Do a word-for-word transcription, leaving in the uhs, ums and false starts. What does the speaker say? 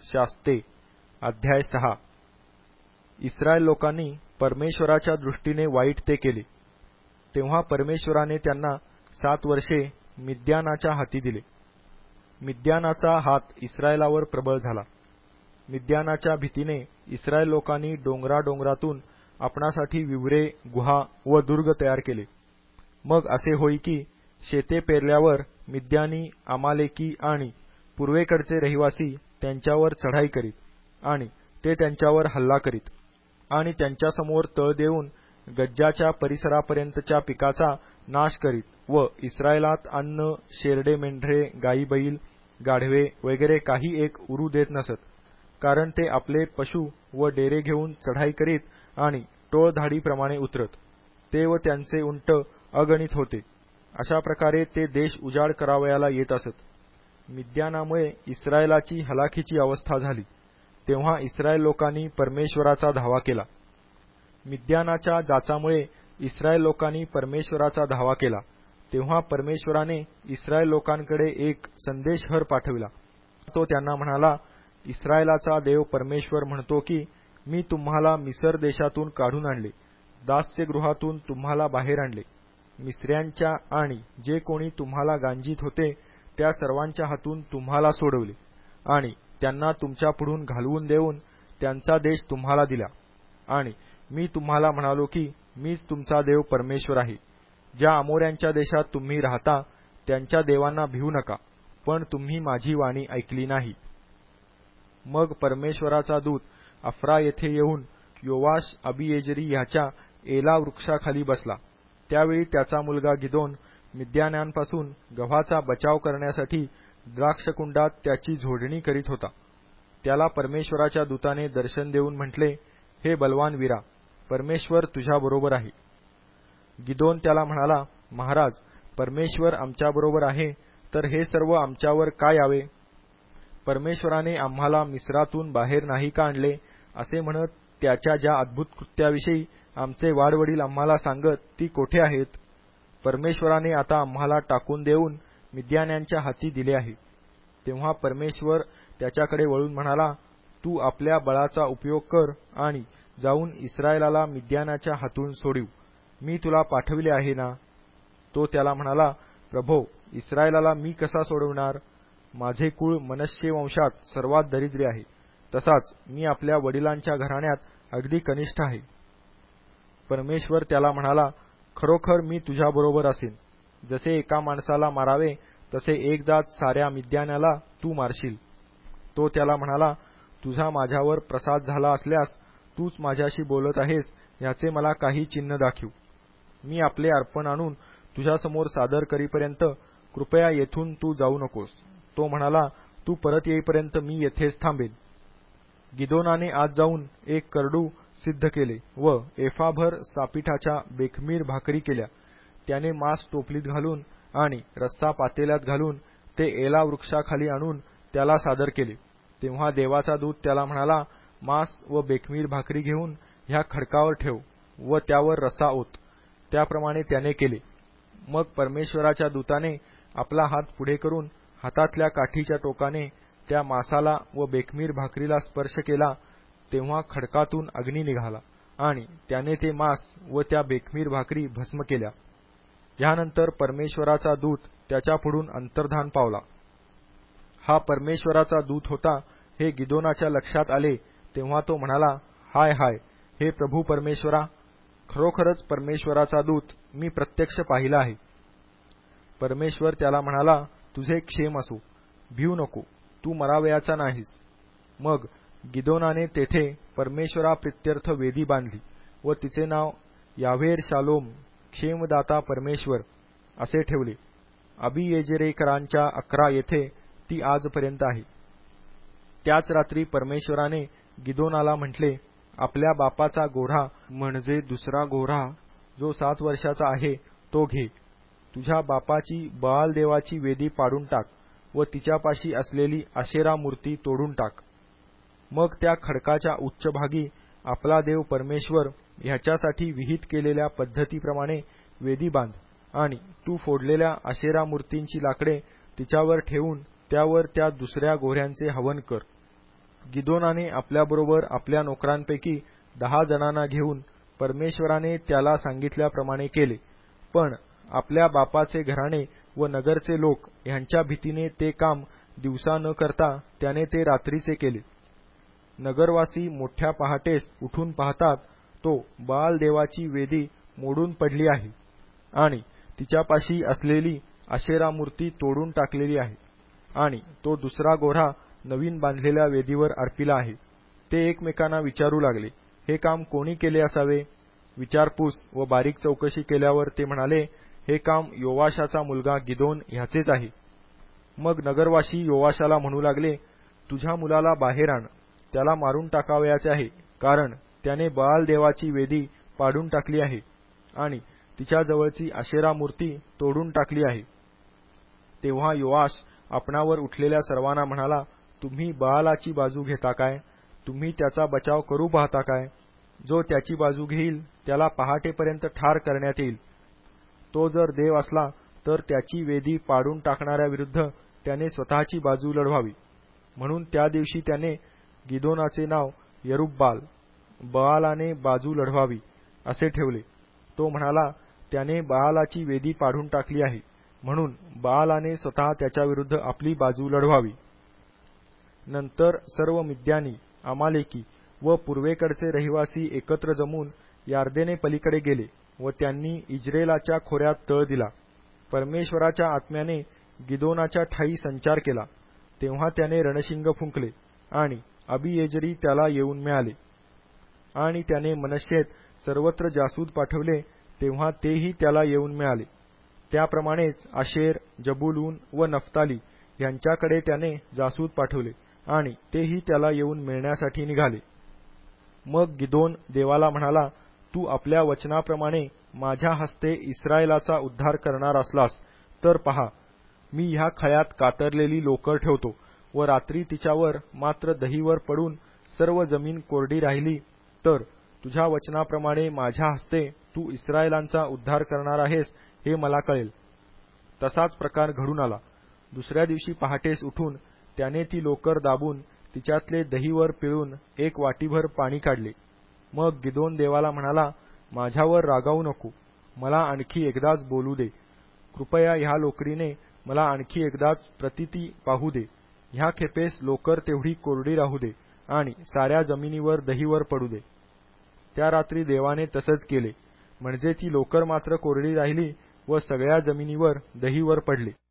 शास्ते अध्याय सहा. इस्रायल लोकांनी परमेश्वराच्या दृष्टीने वाईट ते केले. तेव्हा परमेश्वराने त्यांना सात वर्षे मिद्यानाच्या हाती दिले. मिद्यानाचा हात इस्रायलावर प्रबळ झाला. मिद्यानाच्या भीतीने इस्रायल लोकांनी डोंगराडोंगरातून आपणासाठी विवरे, गुहा व दुर्ग तयार केले. मग असे होई की शेते पेरल्यावर मिद्यानी, अमालेकी आणि पूर्वेकडचे रहिवासी त्यांच्यावर चढाई करीत आणि ते त्यांच्यावर हल्ला करीत आणि त्यांच्यासमोर तळ देऊन गज्जाच्या परिसरापर्यंतच्या पिकाचा नाश करीत व इस्रायलात अन्न, शेरडे, मेंढरे, गायी, बैल, गाढवे वगैरे काही एक उरू देत नसत, कारण ते आपले पशु व डेरे घेऊन चढाई करीत आणि टोळधाडीप्रमाणे उतरत. ते व त्यांचे उंट अगणित होते. अशा प्रकारे ते देश उजाड करावयाला येत असत. मिद्यानामुळे इस्रायलाची हलाखीची अवस्था झाली. तेव्हा इस्रायल लोकांनी परमेश्वराचा धावा केला. मिद्यानाच्या जाचामुळे इस्रायल लोकांनी परमेश्वराचा धावा केला. तेव्हा परमेश्वराने इस्रायल लोकांकडे एक संदेशहर पाठविला. तो त्यांना म्हणाला, इस्रायलाचा देव परमेश्वर म्हणतो की मी तुम्हाला मिसर देशातून काढून आणले, दास्यगृहातून तुम्हाला बाहेर आणले. मिस्र्यांच्या आणि जे कोणी तुम्हाला गांजीत होते त्या सर्वांच्या हातून तुम्हाला सोडवले आणि त्यांना तुमच्यापुढून घालवून देऊन त्यांचा देश तुम्हाला दिला. आणि मी तुम्हाला म्हणालो की मीच तुमचा देव परमेश्वर आहे. ज्या अमोऱ्यांच्या देशात तुम्ही राहता त्यांच्या देवांना भिवू नका, पण तुम्ही माझी वाणी ऐकली नाही. मग परमेश्वराचा दूत अफ्रा येथे येऊन योवाश अबियेजेरी ह्याच्या एला वृक्षाखाली बसला. त्यावेळी त्याचा मुलगा गिदोन मिद्यान्यांपासून गव्हाचा बचाव करण्यासाठी द्राक्षकुंडात त्याची झोडणी करीत होता. त्याला परमेश्वराच्या दूताने दर्शन देऊन म्हटले, हे बलवान वीरा, परमेश्वर तुझ्याबरोबर आहे. गिदोन त्याला म्हणाला, महाराज, परमेश्वर आमच्याबरोबर आहे तर हे सर्व आमच्यावर काय यावे? परमेश्वराने आम्हाला मिस्रातून बाहेर नाही का आणले? असे म्हणत त्याच्या ज्या अद्भुत कृत्याविषयी आमचे वाडवडील आम्हाला सांगत ती कोठे आहेत? परमेश्वराने आता आम्हाला टाकून देऊन मिद्यान्यांच्या हाती दिले आहे. तेव्हा परमेश्वर त्याच्याकडे वळून म्हणाला, तू आपल्या बळाचा उपयोग कर आणि जाऊन इस्रायलाला मिद्यानाच्या हातून सोडव. मी तुला पाठविले आहे ना? तो त्याला म्हणाला, प्रभो, इस्रायलाला मी कसा सोडवणार? माझे कुळ मनश्शे वंशात सर्वात दरिद्री आहे. तसाच मी आपल्या वडिलांच्या घराण्यात अगदी कनिष्ठ आहे. परमेश्वर त्याला म्हणाला, खरोखर मी तुझ्याबरोबर असेन. जसे एका माणसाला मारावे तसे एक जात साऱ्या मिद्यानाला तू मारशील. तो त्याला म्हणाला, तुझा माझ्यावर प्रसाद झाला असल्यास तूच माझ्याशी बोलत आहेस ह्याचे मला काही चिन्ह दाखव. मी आपले अर्पण आणून तुझ्यासमोर सादर करीपर्यंत कृपया येथून तू जाऊ नकोस. तो म्हणाला, तू परत येईपर्यंत मी येथेच थांबेन. गिदोनाने आत जाऊन एक करडू सिद्ध केले व एफाभर सापीठाच्या बेखमीर भाकरी केल्या. त्याने मांस टोपलीत घालून आणि रस्सा पातेल्यात घालून ते एला वृक्षाखाली आणून त्याला सादर केले. तेव्हा देवाचा दूत त्याला म्हणाला, मांस व बेखमीर भाकरी घेऊन ह्या खडकावर ठेव व त्यावर रस्सा ओत. त्याप्रमाणे त्याने केले. मग परमेश्वराच्या दूताने आपला हात पुढे करून हातातल्या काठीच्या टोकाने त्या मांसाला व बेखमीर भाकरीला स्पर्श केला. तेव्हा खडकातून अग्नी निघाला आणि त्याने ते मांस व त्या बेखमीर भाकरी भस्म केल्या. ह्यानंतर परमेश्वराचा दूत त्याच्यापुढून अंतर्धान पावला. हा परमेश्वराचा दूत होता हे गिदोनाच्या लक्षात आले. तेव्हा तो म्हणाला, हाय हाय, हे प्रभू परमेश्वरा, खरोखरच परमेश्वराचा दूत मी प्रत्यक्ष पाहिला आहे. परमेश्वर त्याला म्हणाला, तुझे क्षेम असो, भिवू नको, तू मरावयाचा नाहीस. मग गिदोनाने तेथे परमेश्वराप्रित्यर्थ वेदी बांधली व तिचे नाव याव्हेर शालोम, क्षेमदाता परमेश्वर असे ठेवले. अबियेजेरेकरांच्या अकरा येथे ती आजपर्यंत आहे. त्याच रात्री परमेश्वराने गिदोनाला म्हटले, आपल्या बापाचा गोऱ्हा म्हणजे दुसरा गोऱ्हा जो सात वर्षाचा आहे तो घे. तुझ्या बापाची बाल देवाची वेदी पाडून टाक व तिच्यापाशी असलेली आशेरा मूर्ती तोडून टाक. मग त्या खडकाच्या उच्चभागी आपला देव परमेश्वर ह्याच्यासाठी विहित केलेल्या पद्धतीप्रमाणे वेदी बांध आणि तू फोडलेल्या आशेरा मूर्तींची लाकडे तिच्यावर ठेवून त्यावर त्या दुसऱ्या गोऱ्ह्यांचे हवन कर. गिदोनाने आपल्याबरोबर आपल्या नोकरांपैकी दहा जणांना घेऊन परमेश्वराने त्याला सांगितल्याप्रमाणे केले. पण आपल्या बापाचे घराणे व नगरचे लोक ह्यांच्या भीतीने ते काम दिवसा न करता त्याने ते रात्रीचे केले. नगरवासी मोठ्या पहाटेस उठून पाहतात, तो बाल देवाची वेदी मोडून पडली आहे आणि तिच्यापाशी असलेली आशेरा मूर्ती तोडून टाकलेली आहे आणि तो दुसरा गोऱ्हा नवीन बांधलेल्या वेदीवर अर्पिला आहे. ते एकमेकांना विचारू लागले, हे काम कोणी केले असावे? विचारपूस व बारीक चौकशी केल्यावर ते म्हणाले, हे काम योवाशाचा मुलगा गिदोन ह्याचेच आहे. मग नगरवासी योवाशाला म्हणू लागले, तुझ्या मुलाला बाहेर आण, त्याला मारून टाकावयाचे आहे, कारण त्याने बाल देवाची वेदी पाडून टाकली आहे आणि तिच्याजवळची आशेरा मूर्ती तोडून टाकली आहे. तेव्हा योआश आपणावर उठलेल्या सर्वांना म्हणाला, तुम्ही बालाची बाजू घेता काय? तुम्ही त्याचा बचाव करू पाहता काय? जो त्याची बाजू घेईल त्याला पहाटेपर्यंत ठार करण्यात येईल. तो जर देव असला तर त्याची वेदी पाडून टाकणाऱ्याविरुद्ध त्याने स्वतःची बाजू लढवावी. म्हणून त्या दिवशी त्याने गिदोनाचे नाव यरुब्बाल, बआलाने बाजू लढवावी, असे ठेवले. तो म्हणाला, त्याने बआलाची वेदी पाडून टाकली आहे, म्हणून बआलाने स्वतः त्याच्याविरुद्ध आपली बाजू लढवावी. नंतर सर्व मिद्यानी, अमालेकी व पूर्वेकडचे रहिवासी एकत्र जमून यार्देने पलीकडे गेले व त्यांनी इज्रेलाच्या खोऱ्यात तळ दिला. परमेश्वराच्या आत्म्याने गिदोनाच्या ठायी संचार केला. तेव्हा त्याने रणशिंग फुंकले आणि अबीएजेरी त्याला येऊन मिळाले. आणि त्याने मनश्शेत सर्वत्र जासूद पाठवले, तेव्हा तेही त्याला येऊन मिळाले. त्याप्रमाणेच आशेर, जबूलून व नफ्ताली यांच्याकडे त्याने जासूद पाठवले आणि तेही त्याला येऊन मिळण्यासाठी निघाले. मग गिदोन देवाला म्हणाला, तू आपल्या वचनाप्रमाणे माझ्या हस्ते इस्रायलाचा उद्धार करणार असलास तर पहा, मी ह्या खळ्यात कातरलेली लोकर ठेवतो व रात्री तिच्यावर मात्र दहीवर पडून सर्व जमीन कोरडी राहिली तर तुझ्या वचनाप्रमाणे माझ्या हस्ते तू इस्रायलांचा उद्धार करणार आहेस हे मला कळेल. तसाच प्रकार घडून आला. दुसऱ्या दिवशी पहाटेस उठून त्याने ती लोकर दाबून तिच्यातले दहीवर पिळून एक वाटीभर पाणी काढले. मग गिदोन देवाला म्हणाला, माझ्यावर रागावू नको, मला आणखी एकदाच बोलू दे. कृपया ह्या लोकरीने मला आणखी एकदाच प्रतीती पाहू दे. ह्या खेपेस लोकर तेवढी कोरडी राहू दे आणि साऱ्या जमिनीवर दहीवर पडू दे. त्या रात्री देवाने तसंच केले, म्हणजे ती लोकर मात्र कोरडी राहिली व सगळ्या जमिनीवर दहीवर पडले.